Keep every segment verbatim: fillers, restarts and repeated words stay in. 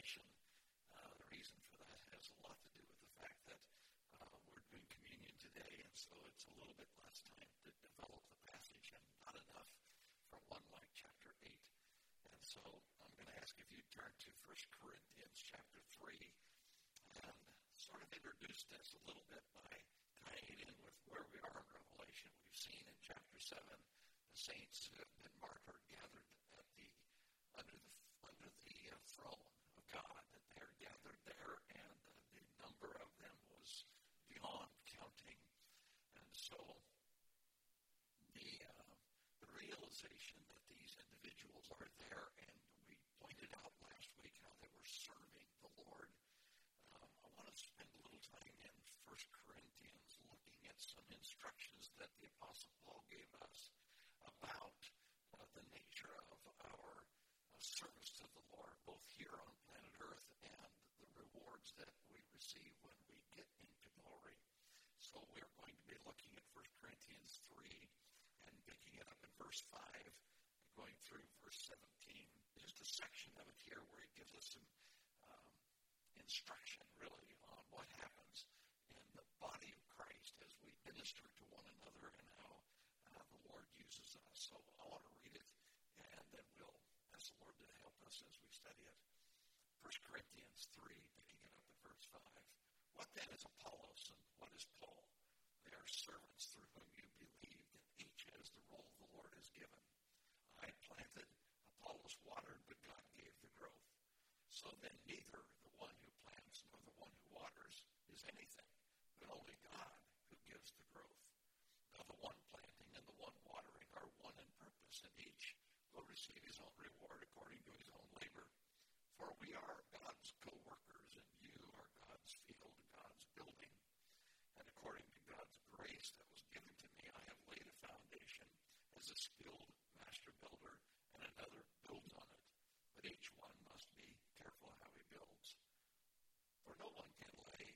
revelation. Uh, the reason for that has a lot to do with the fact that uh, we're doing communion today, and so it's a little bit less time to develop the passage and not enough for one like chapter eight. And so I'm going to ask if you turn to First Corinthians chapter three and sort of introduce this a little bit by tying it in with where we are in Revelation. We've seen in chapter seven the saints who have been martyred gathered at the under the under the uh, throne of God, that they're gathered there, and uh, the number of them was beyond counting. And so the uh, the realization that these individuals are there, and we pointed out last week how they were serving the Lord. Um, I want to spend a little time in First Corinthians looking at some instructions that the Apostle Paul gave us about uh, the nature of our uh, service to the Lord, both here on planet Earth and the rewards that we receive when we get into glory. So we're going to be looking at First Corinthians three and picking it up in verse five, going through verse seventeen. Just a section of it here where he gives us some um, instruction, really, on what happens in the body of Christ as we minister to one another and how uh, the Lord uses us. So I want to read it, and then we'll ask the Lord to help us as we study it. First Corinthians three, picking it up at verse five. What then is Apollos, and what is Paul? They are servants through whom you believed, and each has the role the Lord has given. I planted, Apollos watered, but God gave the growth. So then neither the one who plants nor the one who waters is anything, but only God who gives the growth. Now the one planting and the one watering are one in purpose, and each will receive his own reward according to his own labor. For we are God's co-workers, and you are God's field, God's building. And according to God's grace that was given to me, I have laid a foundation as a skilled master builder, and another builds on it. But each one must be careful how he builds. For no one can lay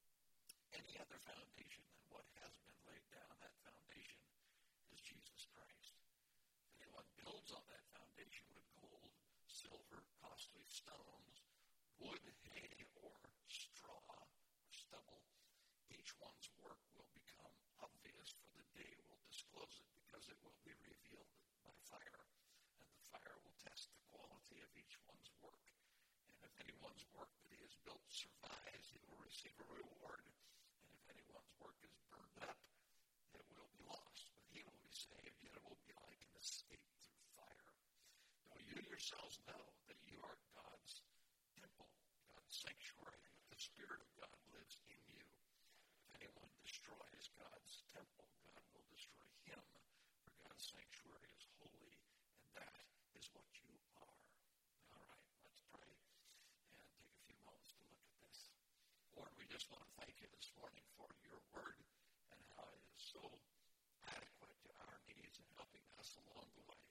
any other foundation than what has been laid down. That foundation is Jesus Christ. If anyone builds on that foundation with gold, silver, costly stones, wood, hay, or straw, or stubble, each one's work will become obvious, for the day will disclose it, because it will be revealed by fire, and the fire will test the quality of each one's work. And if anyone's work that he has built survives, he will receive a reward. And if anyone's work is burned up, it will be lost. But he will be saved, yet it will be like an escape through fire. Now you yourselves know that you are God's temple, God's sanctuary, and that the Spirit of God lives in you. If anyone destroys God's temple, God will destroy him, for God's sanctuary is holy, and that is what you are. All right, let's pray and take a few moments to look at this. Lord, we just want to thank you this morning for your word and how it is so adequate to our needs and helping us along the way.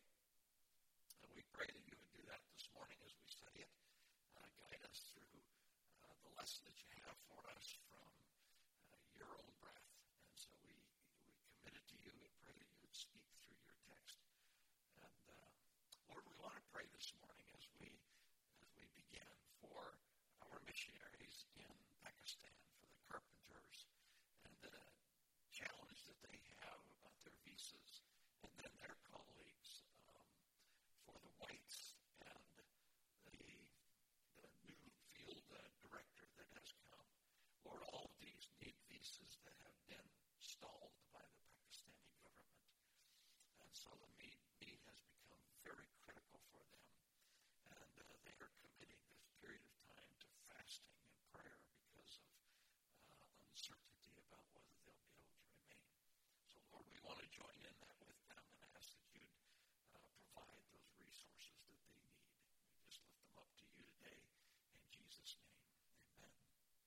And we pray that you would do that this morning as we study it. Uh, guide us through uh, the lesson that you have for us from uh, your own breath. And so we, we commit it to you and pray that you would speak through your text. And uh, Lord, we want to pray this morning as we as we begin for our missionaries in Pakistan, for the carpenters, and the challenge that they have about their visas, and then their colleagues, um, for the whites and the the new field uh, director that has come. Lord, all of these need visas that have been stalled by the Pakistani government. And so the need, need has become very critical for them. And uh, they are committing this period of time to fasting and prayer because of uh, uncertainty about whether they'll be able to remain. So, Lord, we want to join in that with them and ask that you'd uh, provide those resources that they need. We just lift them up to you today in Jesus' name. Amen.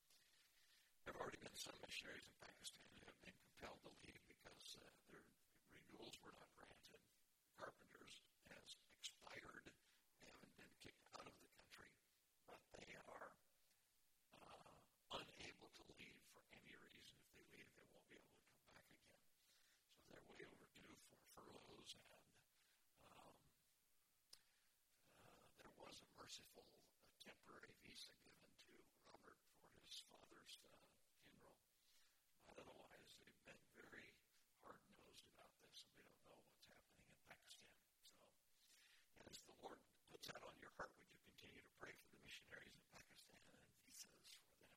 There have already been some missionaries in Pakistan who have been compelled to leave because uh, their renewals were not granted. Carpenters has expired. They haven't been kicked out of the country, but they are uh, unable to leave for any reason. If they leave, they won't be able to come back again. So they're way overdue for furloughs, and um, uh, there was a merciful uh, temporary visa heart, would you continue to pray for the missionaries in Pakistan and visas for them?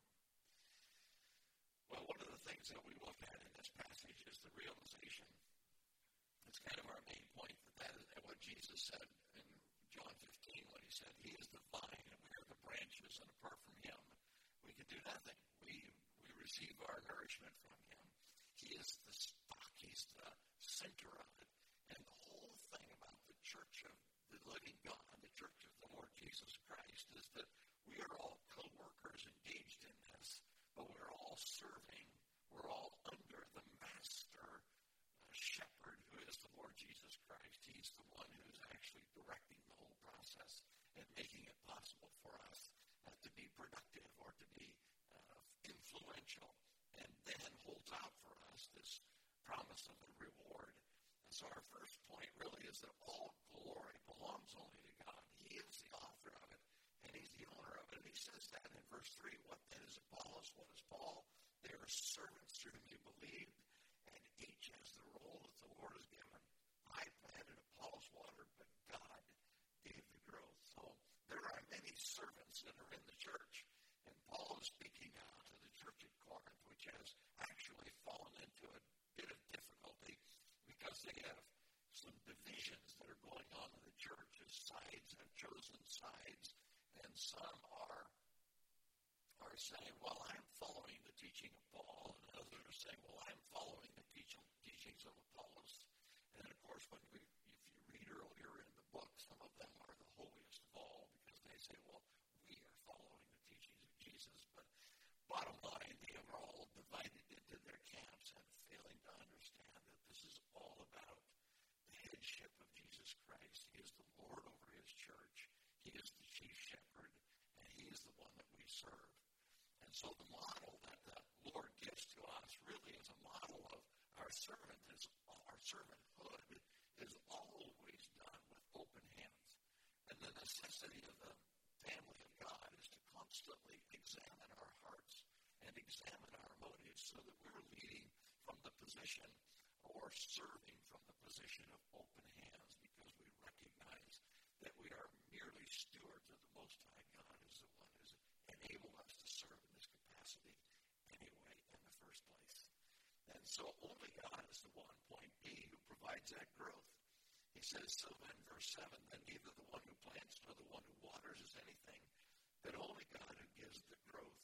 Well, one of the things that we look at in this passage is the realization. It's kind of our main point that that is what Jesus said in John fifteen when he said, he is the vine and we are the branches, and apart from him, we can do nothing. We we receive our nourishment from him. He is the stock. He's the center of it. And the whole thing about the church of the living God, the church of the Lord Jesus Christ, is that we are all co-workers engaged in this, but we're all serving. We're all under the master uh, shepherd who is the Lord Jesus Christ. He's the one who's actually directing the whole process and making it possible for us uh, to be productive or to be uh, influential, and then holds out for us this promise of the reward. And so our first point really is that all glory belongs only to God. He is the author of it, and he's the owner of it. And he says that in verse three, what then is Apollos? What is Paul? They are servants through whom you believed, and each has the role that the Lord has given. I planted, Apollos watered, but God gave the growth. So there are many servants that are in the church, and Paul is speaking now to the church at Corinth, which has actually fallen into a bit of difficulty because they have some divisions that are going on in the church as sides have chosen sides, and some are are saying, well, I'm following the teaching of Paul, and others are saying, well, I'm following the teaching, teachings of Apollos. And of course, when we, if you read earlier in the book, some of them are the holiest of all because they say, well, we are following the teachings of Jesus. But bottom line, they are all divided into their camps and failing to understand that this is all about the headship of Jesus Christ. He is the Lord over his church. He is the chief shepherd, and he is the one that we serve. And so the model that the Lord gives to us really is a model of our servant. Is our servanthood is always done with open hands. And the necessity of the family of God is to constantly examine our hearts and examine our motives so that we're leading from the position or serving from the position of open hands, because we recognize that we are merely stewards of the Most High. God is the one who's enabled us to serve in this capacity anyway in the first place. And so only God is the one, point B, who provides that growth. He says so in verse seven, that neither the one who plants nor the one who waters is anything, but only God who gives the growth.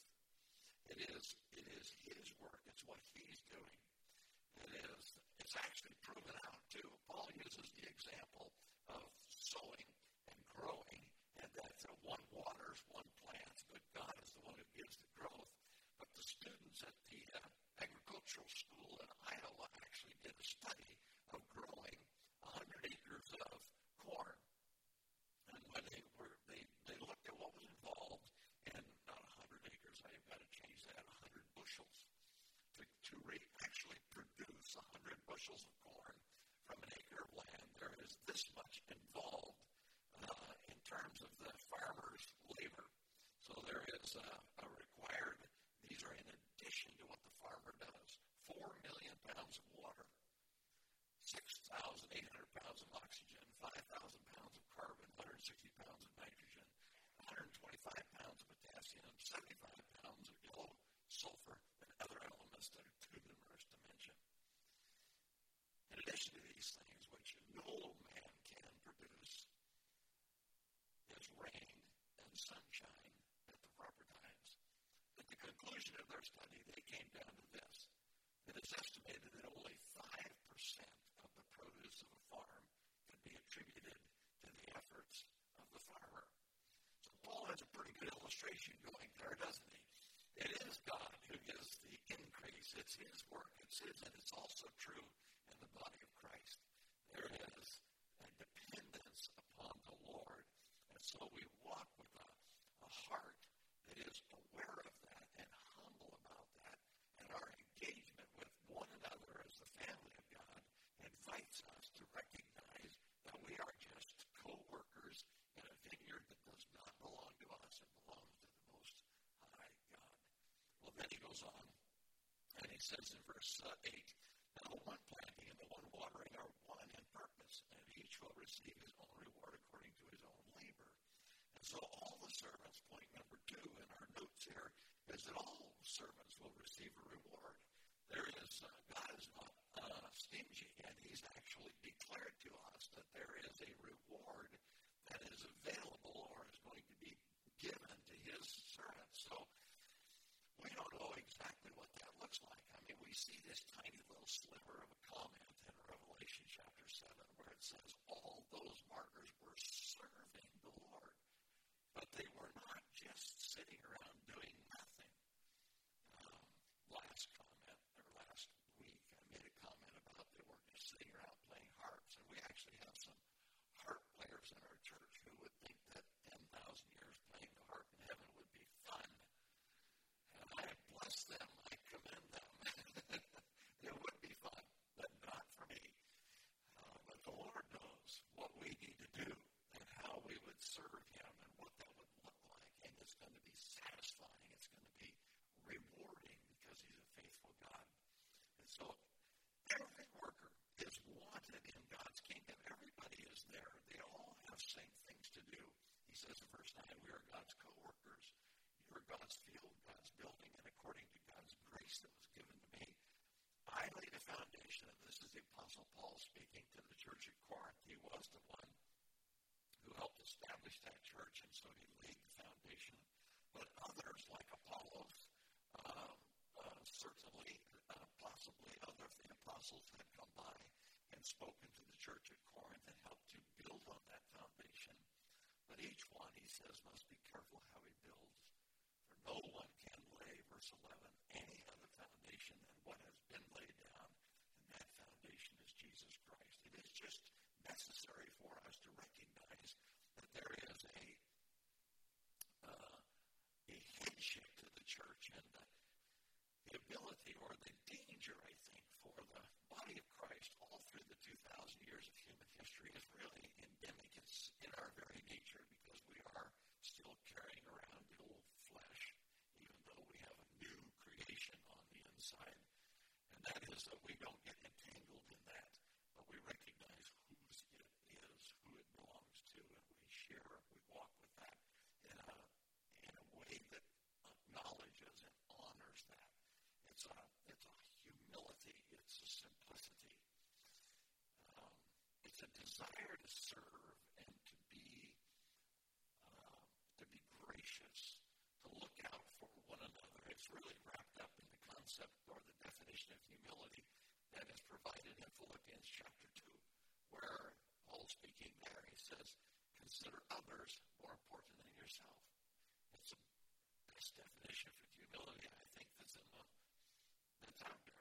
It is, it is his work. It's what he's doing. It is, it's actually proven out too. Paul uses the example of sowing and growing, and that uh, one waters, one plants, but God is the one who gives the growth. But the students at the uh, agricultural school in Iowa actually did a study of growing one hundred acres of corn. And when they were, they, they looked at what was involved, and not one hundred acres, I've got to change that, one hundred bushels. To, to re- actually produce one hundred bushels of corn from an acre of land, there is this much involved uh, in terms of the farmer's labor. So there is a, a required, these are in addition to what the farmer does, four million pounds of water, six thousand eight hundred pounds of oxygen, five thousand pounds of carbon, one hundred sixty pounds of nitrogen, one hundred twenty-five pounds of potassium, seventy-five pounds of yellow sulfur, and other elements that are too numerous to mention. In addition to these things, which no man can produce, is rain and sunshine at the proper times. At the conclusion of their study, they came down to this. It is estimated that only five percent of the produce of a farm can be attributed to the efforts of the farmer. So Paul has a pretty good illustration going there, doesn't he? It is God who gives the increase. It's his work. It's his, and it's also true in the body of Christ. There is a dependence upon the Lord. And so we walk with a, a heart that is aware of that and humble about that. And our engagement with one another as the family of God invites us to recognize that we are just co-workers in a vineyard that does not belong to us. It belongs to the Most High God. Well, then he goes on, and he says in verse uh, eight, now the one planting and the one watering are one in purpose, and each will receive his own reward according to his own labor. so all the servants, point number two in our notes here, is that all servants will receive a reward. There is, uh, God is not uh, stingy, and he's actually declared to us that there is a reward that is available or is going to be given to his servants. So we don't know exactly what that looks like. I mean, we see this tiny little sliver of a comment in Revelation chapter seven where it says all those martyrs were serving the Lord. But they were not just sitting around doing nothing. Um, last comment, or last week, I made a comment about they weren't just sitting around playing harps. And we actually have some harp players in our church who would think that ten thousand years playing the harp in heaven would be fun. And I bless them. I commend them. It would be fun, but not for me. Uh, but the Lord knows what we need to do and how we would serve him and what that would look like. And it's going to be satisfying. It's going to be rewarding because he's a faithful God. And so every worker is wanted in God's kingdom. Everybody is there. They all have same things to do. He says in verse nine, we are God's co-workers. You are God's field, God's building, and according to God's grace that was given to me, I laid a foundation, and this is the Apostle Paul speaking to the church at Corinth. He was the one who helped establish that church, and so he laid the foundation. But others, like Apollos, um, uh, certainly, uh, possibly other of the apostles had come by and spoken to the church at Corinth and helped to build on that foundation. But each one, he says, must be careful how he builds. For no one can lay, verse eleven, any other foundation than what has been laid down, and that foundation is Jesus Christ. It is just necessary for us to recognize that there is a uh, a headship to the church, and the, the ability or the danger, I think, for the body of Christ all through the two thousand years of human history is really endemic. It's in our very nature because we are still carrying around the old flesh, even though we have a new creation on the inside. And that is that we don't get entangled in that, but we recognize whose it is, who it belongs to, and we share, we walk with that in a, in a way that acknowledges and honors that. It's a, it's a humility, it's a simplicity. Um, it's a desire to serve and to be uh, to be gracious, to look out for one another. It's really wrapped up in the concept or the definition of humility that is provided in Philippians chapter two, where Paul's speaking there. He says, consider others more important than yourself. It's the best definition for humility, I think, that's in the that's out there.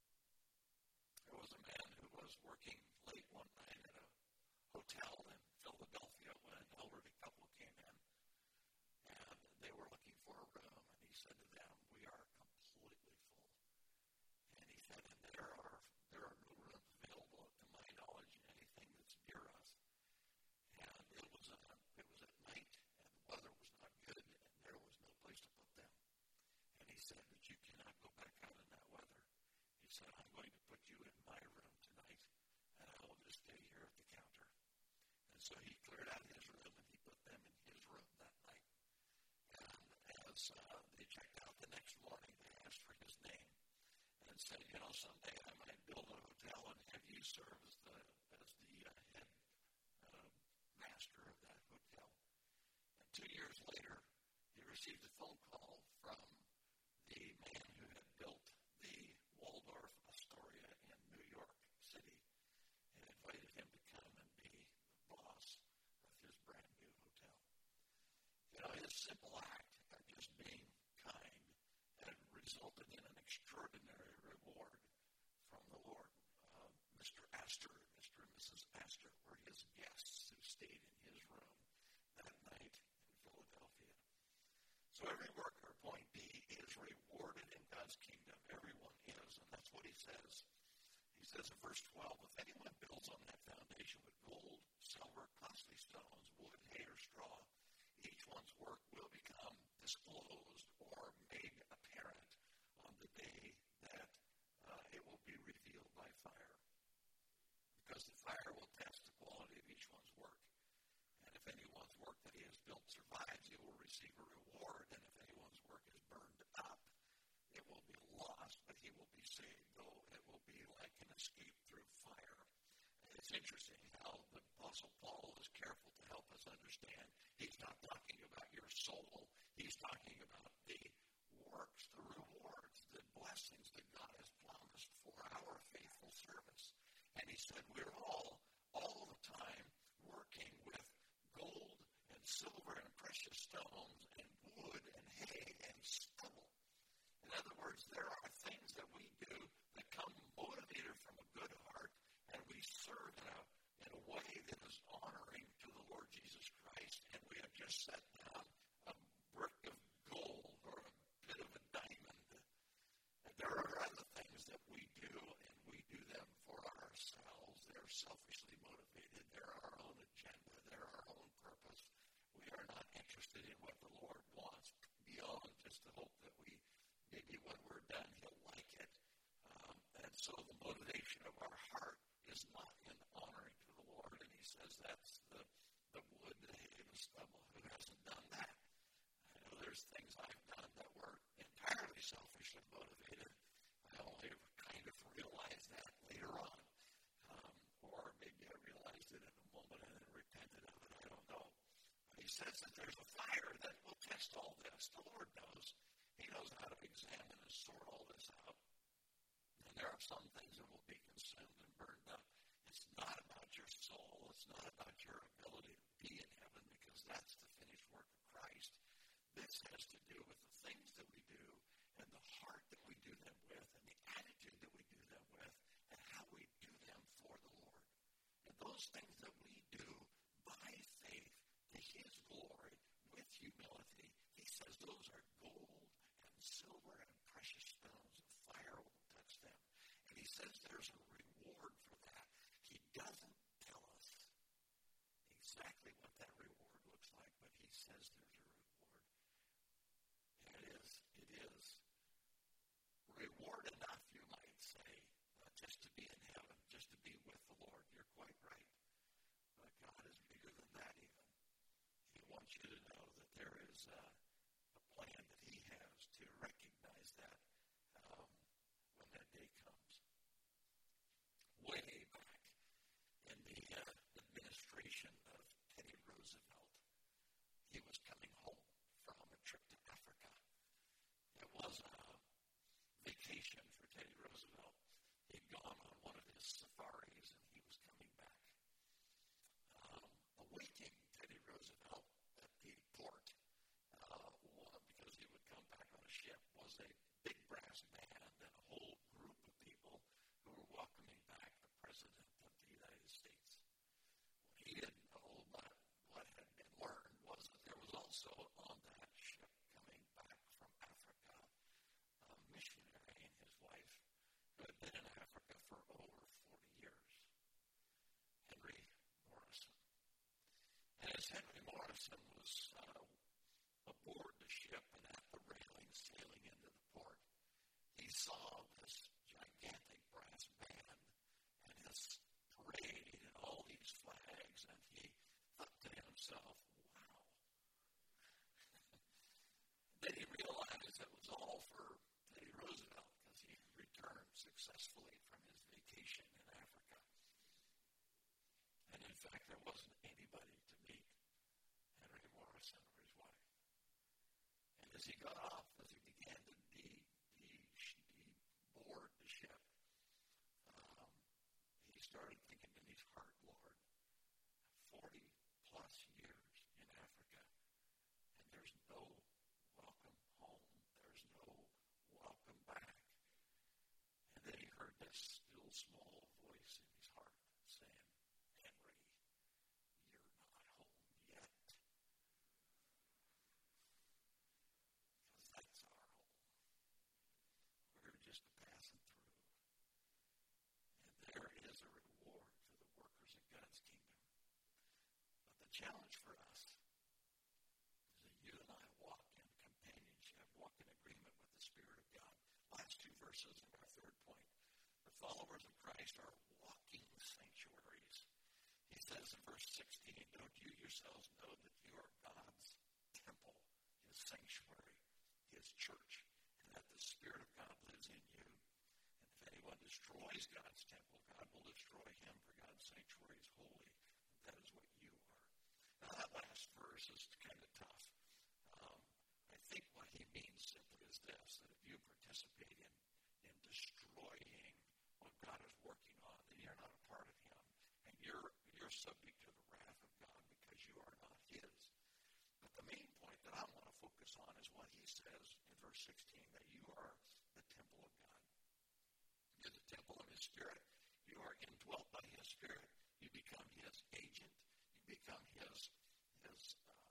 There was a man who was working late one night at a hotel in Philadelphia when an elderly couple came in, and they were looking for a room, and he said to them, we are completely full. And he said, and there are there are no rooms available, to my knowledge, in anything that's near us. And it was a, it was at night, and the weather was not good, and there was no place to put them. And he said, but you cannot go back out in that weather. He said, I'm going to put you in my room tonight, and I will just stay here at the counter. And so he cleared out his room, and he put them in his room that night. And as uh, they checked out the next morning, they asked for his name and said, you know, someday I might build a hotel and have you serve as the, as the uh, head uh, master of that hotel. And two years later, he received a phone call from the man who had built the Waldorf Astoria in New York City and invited him to come and be the boss of his brand new hotel. You know, his simple act of just being kind had resulted in an extraordinary reward from the Lord. Uh, Mister Astor, Mister and Missus Astor were his guests who stayed in his room that night in Philadelphia. So every worker, point B, is rewarded in God's kingdom. Everyone is, and that's what he says. He says in verse twelve, if anyone builds on that foundation with gold, silver, costly stones, wood, hay, or straw, each one's work will become disclosed or made apparent on the day that uh, it will be revealed by fire. Because the fire will test the quality of each one's work. And if anyone's work that he has built survives, It's interesting how the Apostle Paul is careful to help us understand. He's not talking about your soul. He's talking about the works, the rewards, the blessings that God has promised for our faithful service. And he said we're all, all the time, working with gold and silver and precious stones and wood and hay and stubble. In other words, there are things that we do that come motivated from a good heart, and we serve in a, in a way that is honoring to the Lord Jesus Christ, and we have just set down a brick of gold or a bit of a diamond. And there are other things that we do, and we do them for ourselves. They're selfishly motivated. They're our own agenda. They're our own purpose. We are not interested in what the Lord wants beyond just the hope that we, maybe when we're done, He'll like it. Um, and so the motivation of our heart is not in honoring to the Lord. And he says that's the, the wood, the hay, and the stubble. Who hasn't done that? I know there's things I've done that were entirely selfishly motivated. I only kind of realized that later on. Um, or maybe I realized it in a moment and then repented of it. I don't know. But he says that there's a fire that will test all this. The Lord knows. He knows how to examine and sort all this out. And there are some things that will be consumed and burned up. It's not about your soul. It's not about your ability to be in heaven, because that's the finished work of Christ. This has to do with the things that we do and the heart that we do them with and the attitude that we do them with and how we do them for the Lord. And those things that we do by faith to His glory with humility, He says those are gold and silver and precious stones, and fire won't touch them. And He says there's a reward for that. He doesn't tell us exactly what that reward looks like, but He says there's a reward. And it is, it is reward enough, you might say, uh, just to be in heaven, just to be with the Lord. You're quite right. But God is bigger than that even. He wants you to know that there is uh, a plan that He has to recognize that um, when that day comes. Way back in the uh, administration of Teddy Roosevelt, he was coming home from a trip to Africa. It was a vacation for Teddy Roosevelt. He'd gone on one of his safaris, and he was coming back. Um, awaiting Teddy Roosevelt at the port, uh, because he would come back on a ship, was a big brass band and a whole group of people who were welcoming back the President of the United States. What he didn't know about what had been learned was that there was also on that ship coming back from Africa a missionary and his wife who had been in Africa for over forty years, Henry Morrison. And as Henry Morrison was uh, aboard the ship and at the railing sailing into the port, he saw this gigantic brass band and this parade and all these flags, and he thought to himself, wow. Then he realized it was all for Teddy Roosevelt, because he returned successfully from his vacation in Africa. And in fact, there wasn't anybody to meet Henry Morrison or his wife. And as he got off, as he began to de- de- de- board the ship, um, he started thinking in his heart, Lord, forty plus years in Africa, and there's no welcome home. There's no welcome back. And then he heard this still small voice in his heart saying, Henry, you're not home yet. Because that's our home. We're just passing through. And there is a reward for the workers of God's kingdom. But the challenge for us is that you and I walk in companionship, walk in agreement with the Spirit of God. Last two verses of our third point. The followers of Christ are walking sanctuaries. He says in verse sixteen, don't you yourselves know that you are God's temple, His sanctuary, His church, and that the Spirit of God lives in you? And if anyone destroys God's temple, God will destroy him, for God's sanctuary is holy. That is what you are. Now, that last verse is kind of tough. Um, I think what he means simply is this, that if you participate in, in destroying what God is working on, then you're not a part of him. And you're, you're subject to the wrath of God because you are not his. But the main point that I want to focus on is what he says in verse sixteen, that you are the temple of God. You're the temple of his Spirit. You are indwelt by his Spirit. You become his agent. You become his, his uh,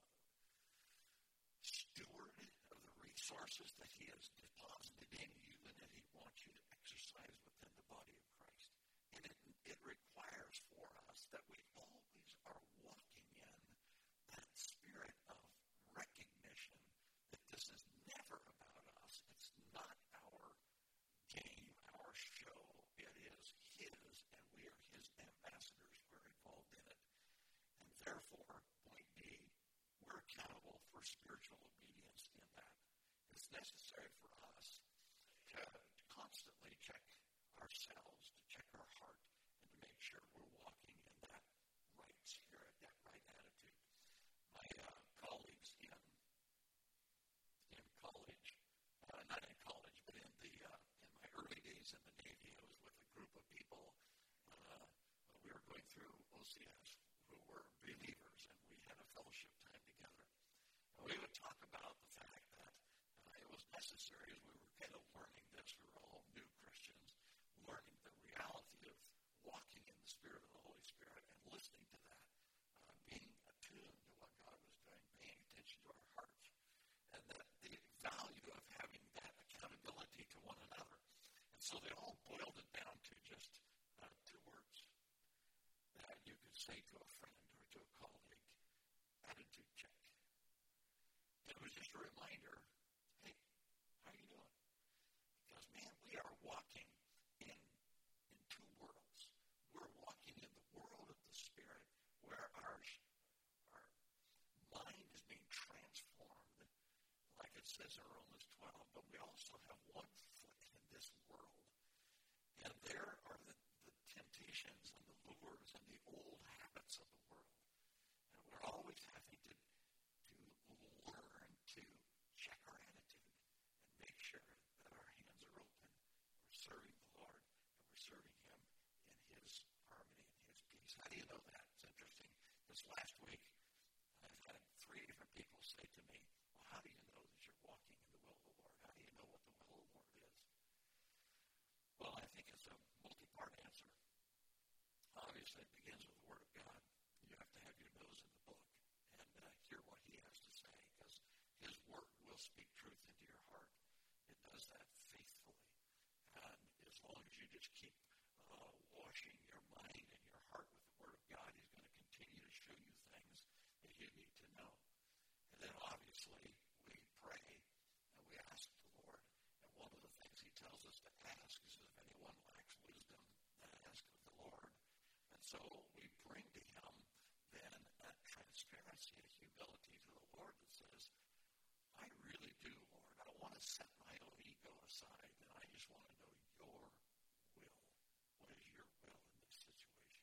steward of the resources that he has deposited in you and that he wants you to exercise within the body of Christ. And it, it requires for us that we always are walking in that spirit of recognition that this is never about us. It's not our game, our show. It is his, and we are his ambassadors. We're involved in it. And therefore, point B, we're accountable for spiritual obedience in that. It's necessary for us to constantly check ourselves, to check our heart, and to make sure we're walking in that right spirit, that right attitude. My uh, colleagues in in college, uh, not in college, but in the uh, in my early days in the Navy, I was with a group of people. Uh, we were going through O C S who were believers, and we had a fellowship time together. And we would talk about the fact that uh, it was necessary as we were kind of learning this. We were all new Christians, learning the reality of walking in the Spirit of the Holy Spirit and listening to that, uh, being attuned to what God was doing, paying attention to our hearts, and that the value of having that accountability to one another. And so they all boiled it down to just uh, two words that you could say to a friend or to a colleague: attitude check. And it was just a reminder, hey, how are you doing? Because, man, we are walking in, in two worlds. We're walking in the world of the Spirit where our, our mind is being transformed, like it says in Romans twelve, but we also have one foot in this world. And there are the, the temptations and the lures and the old habits of the world. And we're always having to, to learn to check our attitude and make sure that our hands are open. We're serving the Lord, and we're serving him in his harmony and his peace. How do you know that? It's interesting. This last week, I've had three different people say to me, well, how do you know that you're walking in the will of the Lord? How do you know what the will of the Lord is? Well, I think it's a multi-part answer. Obviously, it begins with the Word of God. You have to have your nose in the book and uh, hear what he has to say, because his Word will speak truth into your heart. It does that faithfully. And as long as you just keep uh, washing your mind and your heart with the Word of God, he's going to continue to show you things that you need to know. And then obviously, we pray and we ask the Lord. And one of the things he tells us to ask is, if anyone lacks wisdom, then ask of the Lord. And so we bring to him then that transparency and humility to the Lord that says, I really do, Lord. I want to set my own ego aside, and I just want to know your will. What is your will in this situation?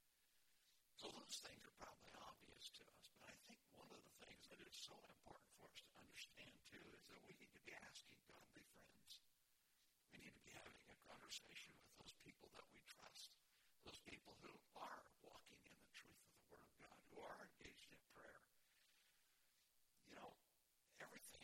So those things are probably obvious to us, but I think one of the things that is so important for us to understand, too, is that we need to be asking godly friends. We need to be having a conversation with those people that we trust, those people who are walking in the truth of the Word of God, who are engaged in prayer. You know, everything,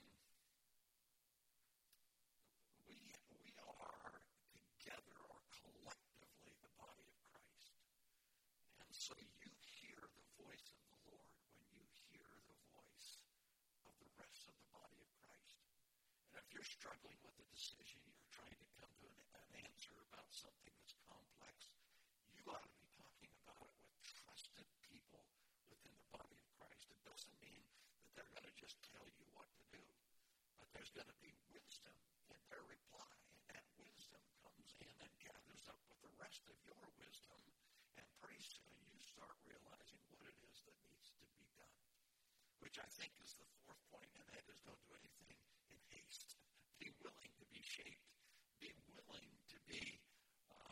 we, we are together or collectively the body of Christ. And so you hear the voice of the Lord when you hear the voice of the rest of the body of Christ. And if you're struggling with a decision, you're trying to come to an, an answer about something that's complex, you ought to be talking about it with trusted people within the body of Christ. It doesn't mean that they're going to just tell you what to do, but there's going to be wisdom in their reply, and that wisdom comes in and gathers up with the rest of your wisdom, and pretty soon you start realizing what it is that needs to be done, which I think is the fourth point, and that is, don't do anything in haste. Be willing to be shaped. Be willing to be uh,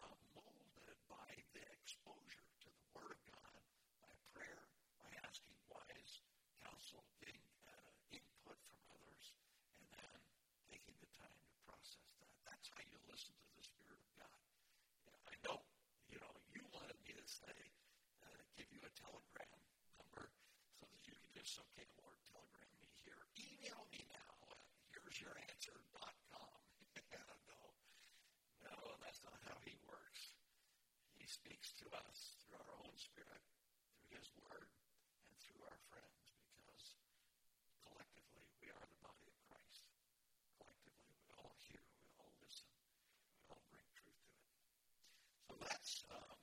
telegram number so that you can just, okay, Lord, telegram me here. Email me now at here's your answer dot com. no, no, that's not how he works. He speaks to us through our own spirit, through his word, and through our friends, because collectively we are the body of Christ. Collectively we all hear, we all listen, we all bring truth to it. So that's um,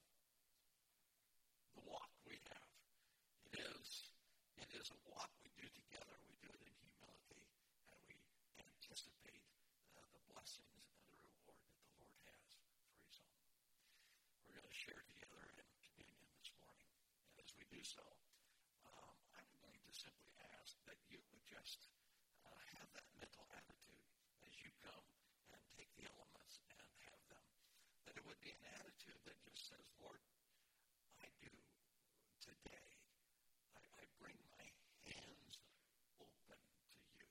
the walk we have. It is, it is a walk we do together. We do it in humility, and we anticipate uh, the blessings and the reward that the Lord has for his own. We're going to share together in communion this morning. And as we do so, um, I'm going to simply ask that you would just uh, have that mental attitude as you come and take the elements and have them. That it would be an attitude that just says, Lord, I do today. I, I bring my hands open to you.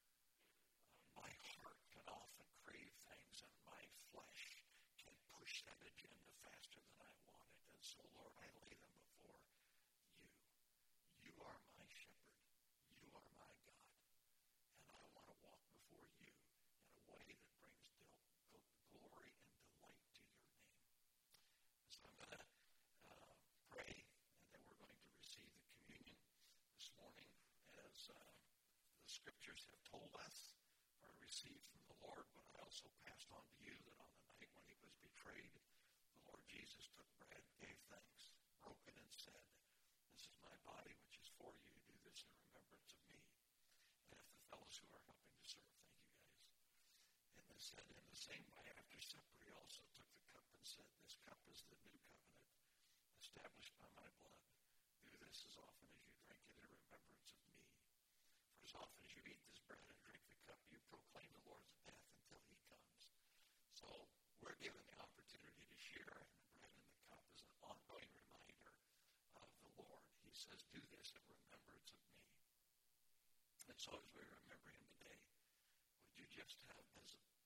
Uh, my heart can often crave things, and my flesh can push that agenda faster than I want it. And so, Lord, I lay them before you. You are my shepherd. You are my God. And I want to walk before you in a way that brings glory and delight to your name. So I'm going to uh, pray, and then we're going to receive the communion this morning as uh, the scriptures have told us, or received from the Lord, but I also passed on to you that on the night when he was betrayed, the Lord Jesus took bread, gave thanks, broke it, and said, this is my body which is for you. Do this in remembrance of me. And if the fellows who are helping to serve, thank you guys. And they said, in the same way, after supper, he also took the cup and said, this cup is the new covenant established by my blood. Do this as often as you drink it in remembrance of me. For as often as you eat this bread and drink the cup, you proclaim the Lord's death until he comes. So we're given the opportunity to share in the bread and the cup as an ongoing reminder of the Lord. He says, do this in remembrance of me. And so as we remember him today, would you just have as